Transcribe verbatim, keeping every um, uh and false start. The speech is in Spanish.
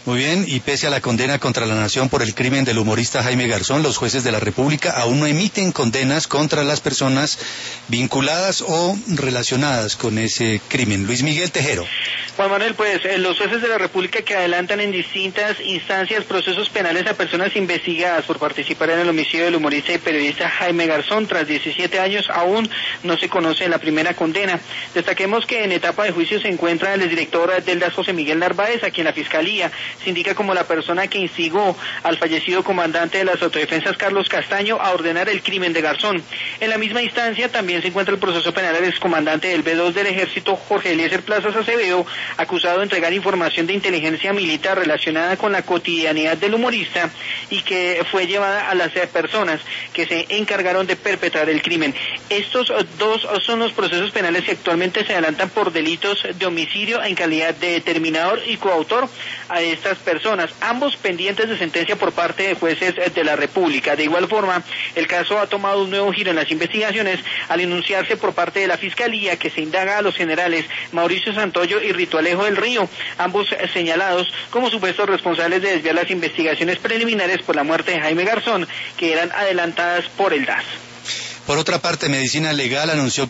Muy bien, y pese a la condena contra la nación por el crimen del humorista Jaime Garzón, los jueces de la República aún no emiten condenas contra las personas vinculadas o relacionadas con ese crimen. Luis Miguel Tejero. Juan Manuel, pues eh, los jueces de la República que adelantan en distintas instancias procesos penales a personas investigadas por participar en el homicidio del humorista y periodista Jaime Garzón, tras diecisiete años aún no se conoce la primera condena. Destaquemos que en etapa de juicio se encuentra el exdirector del D A S, José Miguel Narváez, a quien la Fiscalía se indica como la persona que instigó al fallecido comandante de las autodefensas Carlos Castaño a ordenar el crimen de Garzón. En la misma instancia también se encuentra el proceso penal del excomandante del B dos del Ejército, Jorge Eliezer Plazas Acevedo, acusado de entregar información de inteligencia militar relacionada con la cotidianidad del humorista y que fue llevada a las personas que se encargaron de perpetrar el crimen. Estos dos son los procesos penales que actualmente se adelantan por delitos de homicidio en calidad de determinador y coautor a estas personas, ambos pendientes de sentencia por parte de jueces de la República. De igual forma, el caso ha tomado un nuevo giro en las investigaciones al enunciarse por parte de la Fiscalía que se indaga a los generales Mauricio Santoyo y Rito Alejo del Río, ambos señalados como supuestos responsables de desviar las investigaciones preliminares por la muerte de Jaime Garzón, que eran adelantadas por el D A S. Por otra parte, Medicina Legal anunció